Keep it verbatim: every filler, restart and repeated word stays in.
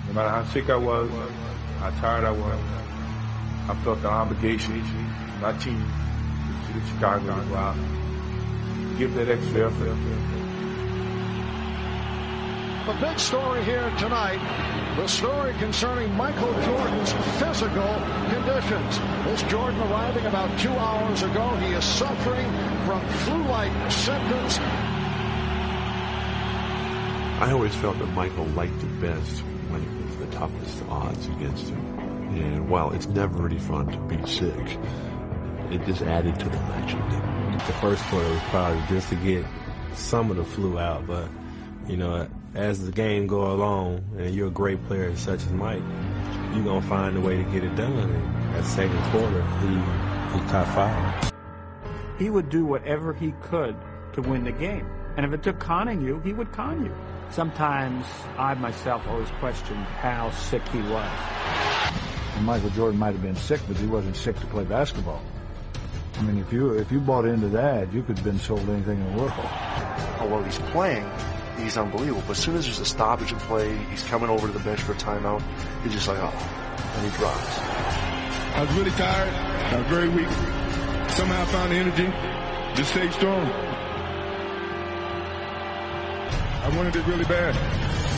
No matter how sick I was, how tired I was, I felt an obligation to my team, to the Chicago, to go out, give that extra effort. The big story here tonight, the story concerning Michael Jordan's physical conditions. This Jordan arriving about two hours ago. He is suffering from flu-like symptoms. I always felt that Michael liked it best when it was the toughest odds against him. And while it's never really fun to be sick, it just added to the magic. The first quarter was probably just to get some of the flu out, but, you know, as the game go along and you're a great player such as Mike, you're going to find a way to get it done. And that second quarter, he, he caught fire. He would do whatever he could to win the game. And if it took conning you, he would con you. Sometimes I myself always questioned how sick he was. And Michael Jordan might have been sick, but he wasn't sick to play basketball. I mean, if you if you bought into that, you could have been sold anything in the world. Although he's playing, he's unbelievable. But as soon as there's a stoppage in play, he's coming over to the bench for a timeout. He's just like, oh, and he drops. I was really tired. I was very weak. Somehow I found the energy to stay strong. I wanted it really bad.